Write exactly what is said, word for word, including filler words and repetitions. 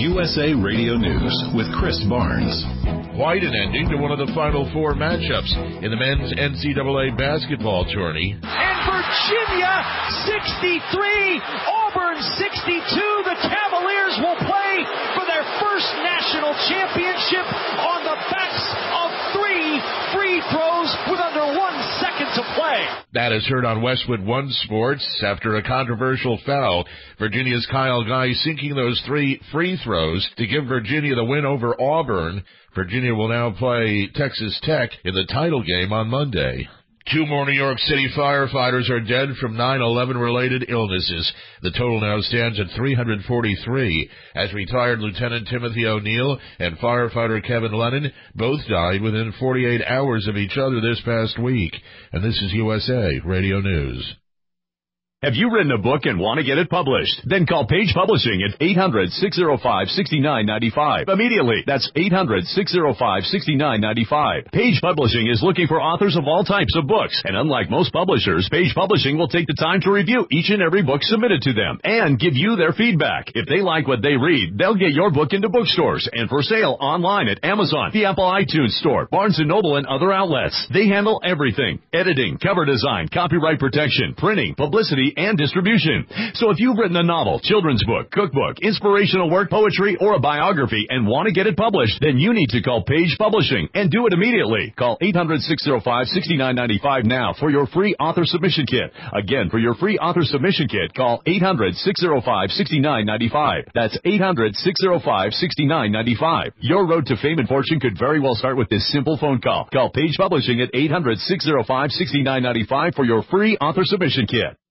U S A Radio News with Chris Barnes. Quite an ending to one of the Final Four matchups in the men's N C double A basketball tourney. And Virginia, sixty-three, Auburn, sixty-two. The Cavaliers will play for their first national championship on the backs of three free throws with under one second to play. That is heard on Westwood One Sports. After a controversial foul, Virginia's Kyle Guy sinking those three free throws to give Virginia the win over Auburn. Virginia will now play Texas Tech in the title game on Monday. Two more New York City firefighters are dead from nine eleven related illnesses. The total now stands at three hundred forty-three, as retired Lieutenant Timothy O'Neill and firefighter Kevin Lennon both died within forty-eight hours of each other this past week. And this is U S A Radio News. Have you written a book and want to get it published? Then call Page Publishing at eight hundred, six oh five, six nine nine five. Immediately. That's eight hundred, six oh five, six nine nine five. Page Publishing is looking for authors of all types of books. And unlike most publishers, Page Publishing will take the time to review each and every book submitted to them and give you their feedback. If they like what they read, they'll get your book into bookstores and for sale online at Amazon, the Apple iTunes Store, Barnes and Noble, and other outlets. They handle everything: editing, cover design, copyright protection, printing, publicity, and distribution. So if you've written a novel, children's book, cookbook, inspirational work, poetry, or a biography and want to get it published, then you need to call Page Publishing and do it immediately. Call eight hundred, six oh five, six nine nine five now for your free author submission kit. Again, for your free author submission kit, call eight hundred, six oh five, six nine nine five. That's eight hundred, six oh five, six nine nine five. Your road to fame and fortune could very well start with this simple phone call. Call Page Publishing at eight hundred, six oh five, six nine nine five for your free author submission kit.